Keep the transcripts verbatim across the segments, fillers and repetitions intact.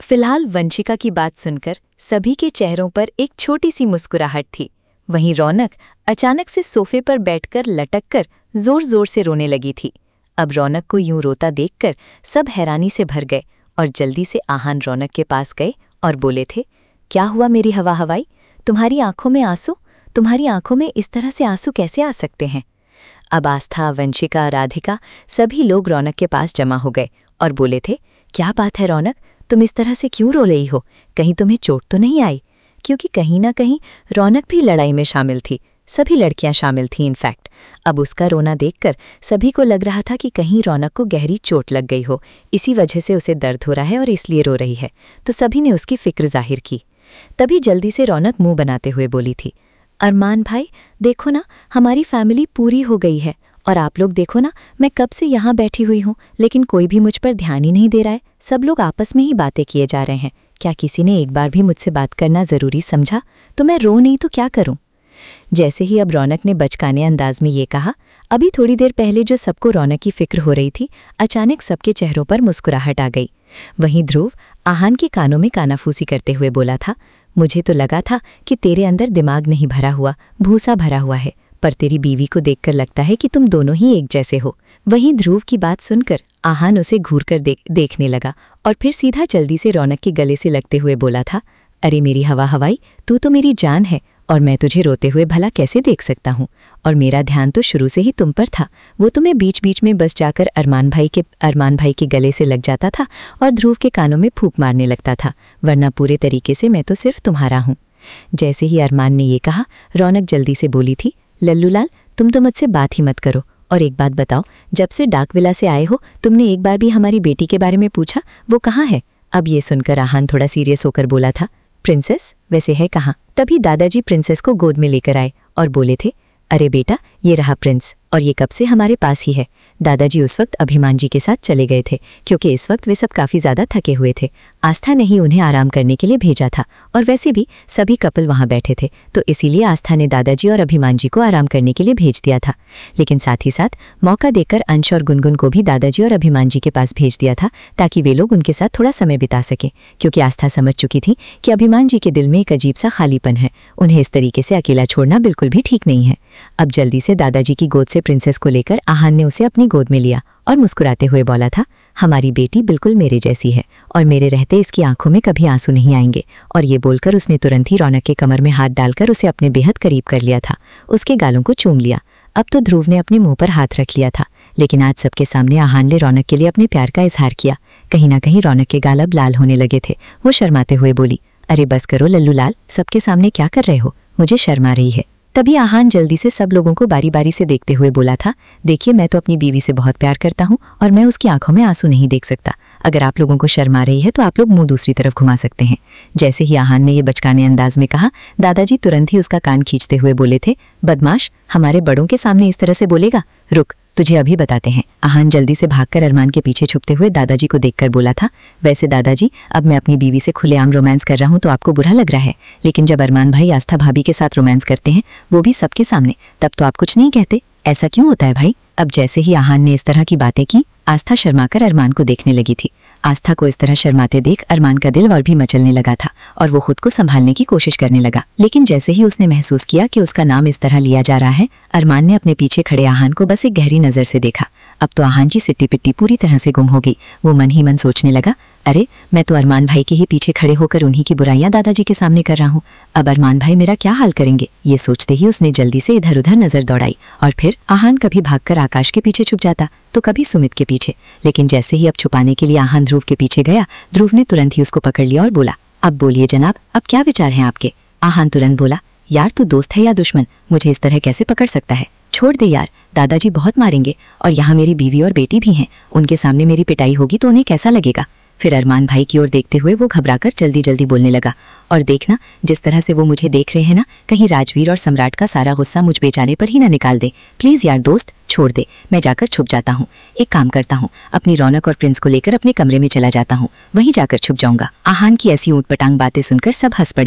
फिलहाल वंशिका की बात सुनकर सभी के चेहरों पर एक छोटी सी मुस्कुराहट थी। वहीं रौनक अचानक से सोफे पर बैठकर लटक कर जोर जोर से रोने लगी थी। अब रौनक को यूं रोता देखकर सब हैरानी से भर गए और जल्दी से आहान रौनक के पास गए और बोले थे, क्या हुआ मेरी हवा हवाई? तुम्हारी आंखों में आंसू? तुम्हारी आंखों में इस तरह से आंसू कैसे आ सकते हैं? अब आस्था, वंशिका, राधिका सभी लोग रौनक के पास जमा हो गए और बोले थे, क्या बात है रौनक, तुम इस तरह से क्यों रो रही हो? कहीं तुम्हें चोट तो नहीं आई? क्योंकि कहीं ना कहीं रौनक भी लड़ाई में शामिल थी। सभी लड़कियां शामिल थीं इनफैक्ट। अब उसका रोना देखकर सभी को लग रहा था कि कहीं रौनक को गहरी चोट लग गई हो, इसी वजह से उसे दर्द हो रहा है और इसलिए रो रही है। तो सभी ने उसकी फिक्र जाहिर की। तभी जल्दी से रौनक मुंह बनाते हुए बोली थी, अरमान भाई देखो ना, हमारी फैमिली पूरी हो गई है और आप लोग देखो ना, मैं कब से यहाँ बैठी हुई हूँ लेकिन कोई भी मुझ पर ध्यान ही नहीं दे रहा है। सब लोग आपस में ही बातें किए जा रहे हैं। क्या किसी ने एक बार भी मुझसे बात करना ज़रूरी समझा? तो मैं रो नहीं तो क्या करूँ? जैसे ही अब रौनक ने बचकाने अंदाज में ये कहा, अभी थोड़ी देर पहले जो सबको रौनक की फिक्र हो रही थी, अचानक सबके चेहरों पर मुस्कुराहट आ गई। वहीं ध्रुव आहान के कानों में कानाफूसी करते हुए बोला था, मुझे तो लगा था कि तेरे अंदर दिमाग नहीं भरा हुआ, भूसा भरा हुआ है, पर तेरी बीवी को देखकर लगता है कि तुम दोनों ही एक जैसे हो। वहीं ध्रुव की बात सुनकर आहान उसे घूर कर देख देखने लगा और फिर सीधा जल्दी से रौनक के गले से लगते हुए बोला था, अरे मेरी हवा हवाई, तू तो मेरी जान है और मैं तुझे रोते हुए भला कैसे देख सकता हूँ? और मेरा ध्यान तो शुरू से ही तुम पर था। वो तुम्हें बीच बीच में बस जाकर अरमान भाई के अरमान भाई के गले से लग जाता था और ध्रुव के कानों में फूंक मारने लगता था, वरना पूरे तरीके से मैं तो सिर्फ तुम्हारा हूँ। जैसे ही अरमान ने ये कहा, रौनक जल्दी से बोली थी, लल्लूलाल तुम तो मुझसे बात ही मत करो। और एक बात बताओ, जब से डाकविला से आए हो तुमने एक बार भी हमारी बेटी के बारे में पूछा? वो कहाँ है? अब ये सुनकर आहान थोड़ा सीरियस होकर बोला था, प्रिंसेस वैसे है कहाँ? तभी दादाजी प्रिंसेस को गोद में लेकर आए और बोले थे, अरे बेटा ये रहा प्रिंस और ये कब से हमारे पास ही है। दादाजी उस वक्त अभिमान जी के साथ चले गए थे क्योंकि इस वक्त वे सब काफ़ी ज़्यादा थके हुए थे। आस्था ने ही उन्हें आराम करने के लिए भेजा था और वैसे भी सभी कपल वहाँ बैठे थे, तो इसीलिए आस्था ने दादाजी और अभिमान जी को आराम करने के लिए भेज दिया था। लेकिन साथ ही साथ मौका देकर अंश और गुनगुन को भी दादाजी और अभिमान जी के पास भेज दिया था ताकि वे लोग उनके साथ थोड़ा समय बिता सकें, क्योंकि आस्था समझ चुकी थी कि अभिमान जी के दिल में एक अजीब सा खालीपन है। उन्हें इस तरीके से अकेला छोड़ना बिल्कुल भी ठीक नहीं है। अब जल्दी से दादाजी की गोद से प्रिंसेस को लेकर आहान ने उसे अपनी गोद में लिया और मुस्कुराते हुए बोला था, हमारी बेटी बिल्कुल मेरे जैसी है और मेरे रहते इसकी आंखों में कभी आंसू नहीं आएंगे। और ये बोलकर उसने तुरंत ही रौनक के कमर में हाथ डालकर उसे अपने बेहद करीब कर लिया था, उसके गालों को चूम लिया। अब तो ध्रुव ने अपने मुंह पर हाथ रख लिया था, लेकिन आज सबके सामने आहान ने रौनक के लिए अपने प्यार का इजहार किया। कहीं ना कहीं रौनक के गाल अब लाल होने लगे थे। वो शर्माते हुए बोली, अरे बस करो लल्लू लाल, सबके सामने क्या कर रहे हो? मुझे शर्म आ रही है। तभी आहान जल्दी से सब लोगों को बारी बारी से देखते हुए बोला था, देखिए मैं तो अपनी बीवी से बहुत प्यार करता हूँ और मैं उसकी आंखों में आंसू नहीं देख सकता। अगर आप लोगों को शर्म आ रही है तो आप लोग मुंह दूसरी तरफ घुमा सकते हैं। जैसे ही आहान ने ये बचकाने अंदाज में कहा, दादाजी तुरंत ही उसका कान खींचते हुए बोले थे, बदमाश, हमारे बड़ों के सामने इस तरह से बोलेगा? रुक, तुझे अभी बताते हैं। आहान जल्दी से भागकर अरमान के पीछे छुपते हुए दादाजी को देखकर बोला था, वैसे दादाजी अब मैं अपनी बीवी से खुलेआम रोमांस कर रहा हूँ तो आपको बुरा लग रहा है, लेकिन जब अरमान भाई आस्था भाभी के साथ रोमांस करते हैं, वो भी सबके सामने, तब तो आप कुछ नहीं कहते। ऐसा क्यों होता है भाई? अब जैसे ही आहान ने इस तरह की बातें की, आस्था शर्माकर अरमान को देखने लगी थी। आस्था को इस तरह शर्माते देख अरमान का दिल और भी मचलने लगा था और वो खुद को संभालने की कोशिश करने लगा। लेकिन जैसे ही उसने महसूस किया कि उसका नाम इस तरह लिया जा रहा है, अरमान ने अपने पीछे खड़े आहान को बस एक गहरी नज़र से देखा। अब तो आहान जी सिट्टी पिट्टी पूरी तरह से गुम हो गई। वो मन ही मन सोचने लगा, अरे मैं तो अरमान भाई के ही पीछे खड़े होकर उन्हीं की बुराइयां दादाजी के सामने कर रहा हूँ। अब अरमान भाई मेरा क्या हाल करेंगे? ये सोचते ही उसने जल्दी से इधर उधर नजर दौड़ाई और फिर आहान कभी भागकर आकाश के पीछे छुप जाता तो कभी सुमित के पीछे। लेकिन जैसे ही अब छुपाने के लिए आहान ध्रुव के पीछे गया, ध्रुव ने तुरंत ही उसको पकड़ लिया और बोला, अब बोलिए जनाब, अब क्या विचार हैं आपके? आहान तुरंत बोला, यार तू दोस्त है या दुश्मन? मुझे इस तरह कैसे पकड़ सकता है? छोड़ दे यार, दादाजी बहुत मारेंगे और यहाँ मेरी बीवी और बेटी भी हैं, उनके सामने मेरी पिटाई होगी तो उन्हें कैसा लगेगा? फिर अरमान भाई की ओर देखते हुए वो घबराकर जल्दी जल्दी बोलने लगा, और देखना जिस तरह से वो मुझे देख रहे हैं ना, कहीं राजवीर और सम्राट का सारा गुस्सा मुझ बेचारे पर ही ना निकाल दे। प्लीज़ यार दोस्त, छोड़ दे, मैं जाकर छुप जाता हूँ। एक काम करता हूँ, अपनी रौनक और प्रिंस को लेकर अपने कमरे में चला जाता हूँ, वहीं जाकर छुप जाऊंगा। आहान की ऐसी ऊँटपटांग बातें सुनकर सब हंस पड़े थे।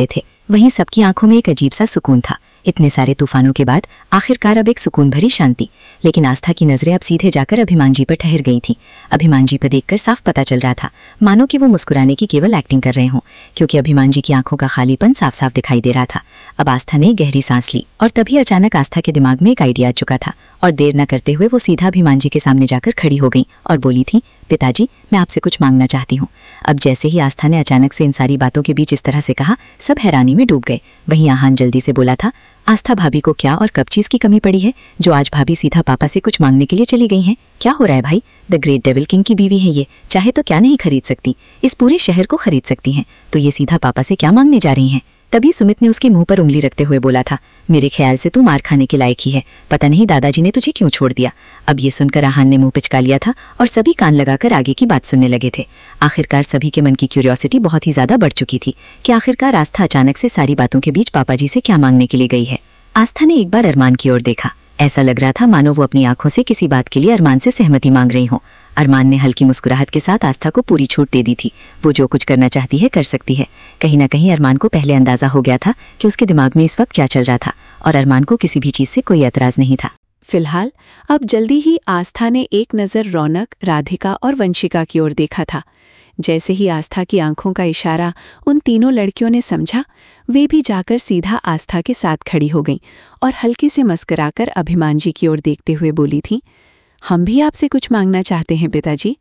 वहीं सबकी आंखों में एक अजीब सा सुकून था। इतने सारे तूफानों के बाद आखिरकार अब एक सुकून भरी शांति। लेकिन आस्था की नजरें अब सीधे जाकर अभिमान जी पर ठहर गई थीं। अभिमान जी पर देखकर साफ पता चल रहा था मानो कि वो मुस्कुराने की केवल एक्टिंग कर रहे हों, क्योंकि अभिमान जी की आंखों का खालीपन साफ साफ दिखाई दे रहा था। अब आस्था ने गहरी सांस ली और तभी अचानक आस्था के दिमाग में एक आइडिया आ चुका था और देर न करते हुए वो सीधा अभिमान जी के सामने जाकर खड़ी हो गई और बोली थी, पिताजी, मैं आपसे कुछ मांगना चाहती हूँ। अब जैसे ही आस्था ने अचानक से इन सारी बातों के बीच इस तरह से कहा, सब हैरानी में डूब गए। वहीं आहान जल्दी से बोला था, आस्था भाभी को क्या और कब चीज की कमी पड़ी है जो आज भाभी सीधा पापा से कुछ मांगने के लिए चली गई हैं? क्या हो रहा है भाई? द ग्रेट डेविल किंग की बीवी है ये, चाहे तो क्या नहीं खरीद सकती, इस पूरे शहर को खरीद सकती हैं, तो ये सीधा पापा से क्या मांगने जा रही हैं? तभी सुमित ने उसके मुंह पर उंगली रखते हुए बोला था, मेरे ख्याल से तू मार खाने के लायक ही है, पता नहीं दादाजी ने तुझे क्यों छोड़ दिया। अब ये सुनकर आहान ने मुंह पिचका लिया था और सभी कान लगाकर आगे की बात सुनने लगे थे। आखिरकार सभी के मन की क्यूरियोसिटी बहुत ही ज्यादा बढ़ चुकी थी कि आखिरकार आस्था अचानक से सारी बातों के बीच पापा जी से क्या मांगने के लिए गई है। आस्था ने एक बार अरमान की ओर देखा। ऐसा लग रहा था मानो वो अपनी आंखों से किसी बात के लिए अरमान से सहमति मांग रही हो। अरमान ने हल्की मुस्कुराहट के साथ आस्था को पूरी छूट दे दी थी। वो जो कुछ करना चाहती है कर सकती है। कहीं ना कहीं अरमान को पहले अंदाजा हो गया था कि उसके दिमाग में इस वक्त क्या चल रहा था और अरमान को किसी भी चीज से कोई एतराज नहीं था। फिलहाल अब जल्दी ही आस्था ने एक नज़र रौनक, राधिका और वंशिका की ओर देखा था। जैसे ही आस्था की आंखों का इशारा उन तीनों लड़कियों ने समझा, वे भी जाकर सीधा आस्था के साथ खड़ी हो गईं और हल्के से मुस्कुराकर अभिमान जी की ओर देखते हुए बोली थीं, हम भी आपसे कुछ मांगना चाहते हैं पिताजी।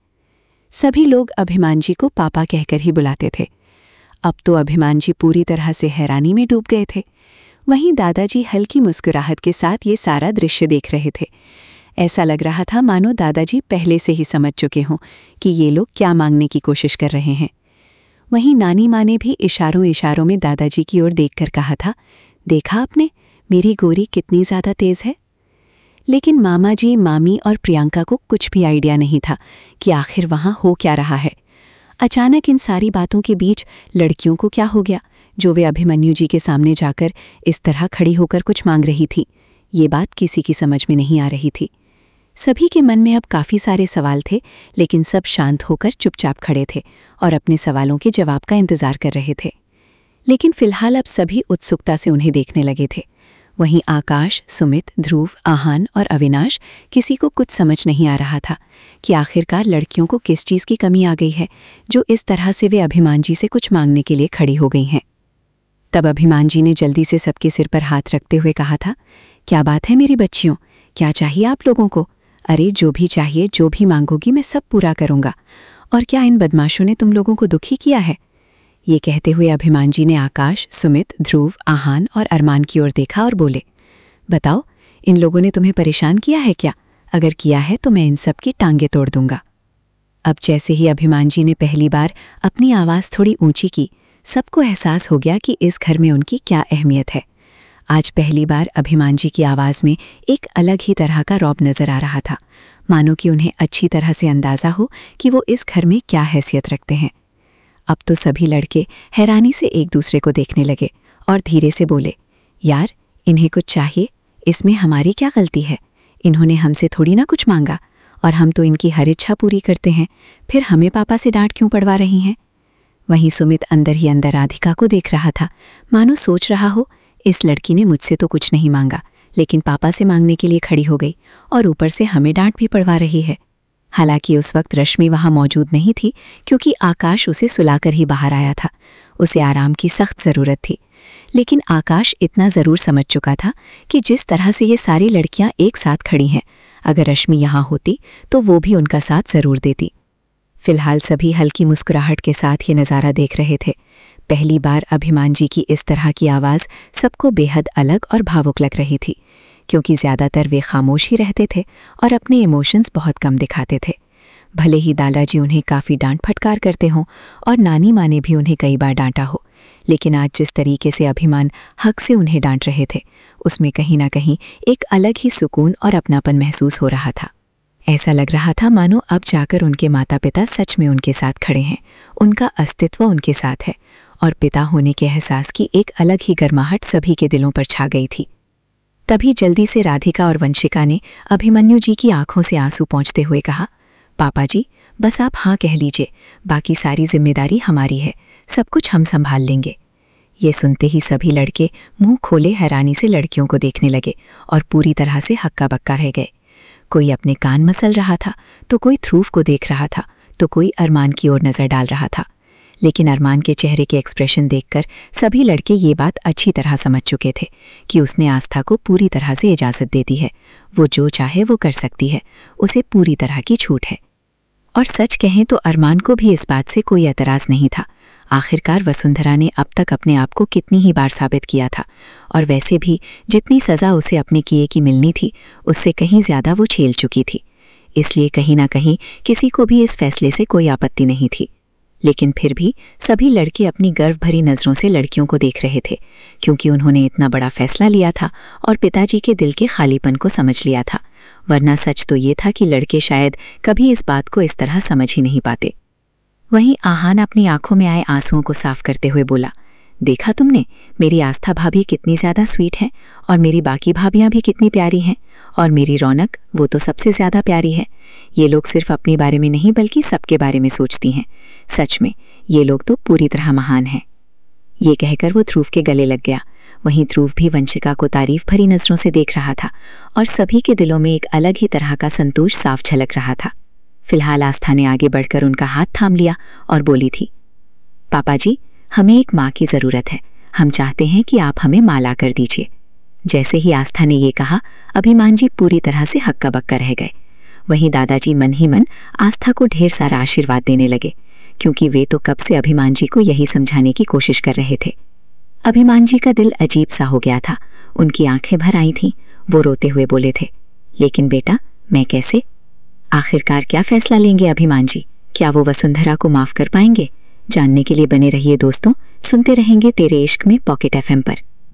सभी लोग अभिमान जी को पापा कहकर ही बुलाते थे। अब तो अभिमान जी पूरी तरह से हैरानी में डूब गए थे। वहीं दादाजी हल्की मुस्कुराहट के साथ ये सारा दृश्य देख रहे थे। ऐसा लग रहा था मानो दादाजी पहले से ही समझ चुके हों कि ये लोग क्या मांगने की कोशिश कर रहे हैं। वहीं नानी माँ ने भी इशारों इशारों में दादाजी की ओर देखकर कहा था, देखा आपने, मेरी गोरी कितनी ज़्यादा तेज़ है। लेकिन मामा जी, मामी और प्रियंका को कुछ भी आइडिया नहीं था कि आखिर वहाँ हो क्या रहा है। अचानक इन सारी बातों के बीच लड़कियों को क्या हो गया जो वे अभिमन्यु जी के सामने जाकर इस तरह खड़ी होकर कुछ मांग रही थी। ये बात किसी की समझ में नहीं आ रही थी। सभी के मन में अब काफ़ी सारे सवाल थे, लेकिन सब शांत होकर चुपचाप खड़े थे और अपने सवालों के जवाब का इंतज़ार कर रहे थे। लेकिन फिलहाल अब सभी उत्सुकता से उन्हें देखने लगे थे। वहीं आकाश, सुमित, ध्रुव, आहान और अविनाश किसी को कुछ समझ नहीं आ रहा था कि आखिरकार लड़कियों को किस चीज़ की कमी आ गई है जो इस तरह से वे अभिमान जी से कुछ मांगने के लिए खड़ी हो गई हैं। तब अभिमान जी ने जल्दी से सबके सिर पर हाथ रखते हुए कहा था, क्या बात है मेरी बच्चियों, क्या चाहिए आप लोगों को? अरे जो भी चाहिए, जो भी मांगोगी मैं सब पूरा करूँगा। और क्या इन बदमाशों ने तुम लोगों को दुखी किया है? ये कहते हुए अभिमान जी ने आकाश, सुमित, ध्रुव, आहान और अरमान की ओर देखा और बोले, बताओ, इन लोगों ने तुम्हें परेशान किया है क्या? अगर किया है तो मैं इन सब की टांगें तोड़ दूंगा। अब जैसे ही अभिमान जी ने पहली बार अपनी आवाज़ थोड़ी ऊंची की, सबको एहसास हो गया कि इस घर में उनकी क्या अहमियत है। आज पहली बार अभिमान जी की आवाज़ में एक अलग ही तरह का रौब नज़र आ रहा था, मानो कि उन्हें अच्छी तरह से अंदाज़ा हो कि वो इस घर में क्या हैसियत रखते हैं। अब तो सभी लड़के हैरानी से एक दूसरे को देखने लगे और धीरे से बोले, यार, इन्हें कुछ चाहिए, इसमें हमारी क्या गलती है? इन्होंने हमसे थोड़ी ना कुछ मांगा और हम तो इनकी हर इच्छा पूरी करते हैं, फिर हमें पापा से डांट क्यों पड़वा रही हैं? वहीं सुमित अंदर ही अंदर राधिका को देख रहा था, मानो सोच रहा हो, इस लड़की ने मुझसे तो कुछ नहीं मांगा, लेकिन पापा से मांगने के लिए खड़ी हो गई और ऊपर से हमें डांट भी पड़वा रही है। हालांकि उस वक्त रश्मि वहां मौजूद नहीं थी, क्योंकि आकाश उसे सुलाकर ही बाहर आया था। उसे आराम की सख्त ज़रूरत थी। लेकिन आकाश इतना ज़रूर समझ चुका था कि जिस तरह से ये सारी लड़कियां एक साथ खड़ी हैं, अगर रश्मि यहाँ होती तो वो भी उनका साथ ज़रूर देती। फिलहाल सभी हल्की मुस्कुराहट के साथ ये नज़ारा देख रहे थे। पहली बार अभिमान जी की इस तरह की आवाज़ सबको बेहद अलग और भावुक लग रही थी, क्योंकि ज़्यादातर वे खामोश ही रहते थे और अपने इमोशंस बहुत कम दिखाते थे। भले ही दादाजी उन्हें काफ़ी डांट फटकार करते हों और नानी माँ ने भी उन्हें कई बार डांटा हो, लेकिन आज जिस तरीके से अभिमान हक से उन्हें डांट रहे थे, उसमें कहीं ना कहीं एक अलग ही सुकून और अपनापन महसूस हो रहा था। ऐसा लग रहा था मानो अब जाकर उनके माता पिता सच में उनके साथ खड़े हैं, उनका अस्तित्व उनके साथ है और पिता होने के एहसास की एक अलग ही गर्माहट सभी के दिलों पर छा गई थी। तभी जल्दी से राधिका और वंशिका ने अभिमन्यु जी की आंखों से आंसू पोंछते हुए कहा, पापा जी, बस आप हाँ कह लीजिए, बाकी सारी जिम्मेदारी हमारी है, सब कुछ हम संभाल लेंगे। ये सुनते ही सभी लड़के मुंह खोले हैरानी से लड़कियों को देखने लगे और पूरी तरह से हक्का बक्का रह गए। कोई अपने कान मसल रहा था, तो कोई ध्रुव को देख रहा था, तो कोई अरमान की ओर नजर डाल रहा था। लेकिन अरमान के चेहरे के एक्सप्रेशन देखकर सभी लड़के ये बात अच्छी तरह समझ चुके थे कि उसने आस्था को पूरी तरह से इजाज़त दे दी है। वो जो चाहे वो कर सकती है, उसे पूरी तरह की छूट है। और सच कहें तो अरमान को भी इस बात से कोई एतराज़ नहीं था। आखिरकार वसुंधरा ने अब तक अपने आप को कितनी ही बार साबित किया था, और वैसे भी जितनी सज़ा उसे अपने किए की मिलनी थी, उससे कहीं ज़्यादा वो झेल चुकी थी। इसलिए कहीं ना कहीं किसी को भी इस फैसले से कोई आपत्ति नहीं थी। लेकिन फिर भी सभी लड़के अपनी गर्व भरी नज़रों से लड़कियों को देख रहे थे, क्योंकि उन्होंने इतना बड़ा फैसला लिया था और पिताजी के दिल के खालीपन को समझ लिया था। वरना सच तो ये था कि लड़के शायद कभी इस बात को इस तरह समझ ही नहीं पाते। वहीं आहान अपनी आंखों में आए आंसुओं को साफ करते हुए बोला, देखा तुमने, मेरी आस्था भाभी कितनी ज़्यादा स्वीट है, और मेरी बाकी भाभियाँ भी कितनी प्यारी हैं, और मेरी रौनक, वो तो सबसे ज़्यादा प्यारी है। ये लोग सिर्फ अपने बारे में नहीं बल्कि सबके बारे में सोचती हैं। सच में ये लोग तो पूरी तरह महान हैं। ये कहकर वो ध्रुव के गले लग गया। वहीं ध्रुव भी वंशिका को तारीफ भरी नज़रों से देख रहा था, और सभी के दिलों में एक अलग ही तरह का संतोष साफ झलक रहा था। फिलहाल आस्था ने आगे बढ़कर उनका हाथ थाम लिया और बोली थी, पापा जी, हमें एक माँ की ज़रूरत है। हम चाहते हैं कि आप हमें माँ ला कर दीजिए। जैसे ही आस्था ने ये कहा, अभिमान जी पूरी तरह से हक्का बक्का रह गए। वहीं दादाजी मन ही मन आस्था को ढेर सारा आशीर्वाद देने लगे, क्योंकि वे तो कब से अभिमान जी को यही समझाने की कोशिश कर रहे थे। अभिमान जी का दिल अजीब सा हो गया था। उनकी आंखें भर आई थीं। वो रोते हुए बोले थे, लेकिन बेटा, मैं कैसे? आखिरकार क्या फैसला लेंगे अभिमान जी? क्या वो वसुंधरा को माफ कर पाएंगे? जानने के लिए बने रहिए दोस्तों, सुनते रहेंगे तेरे इश्क में पॉकेट एफ एम पर।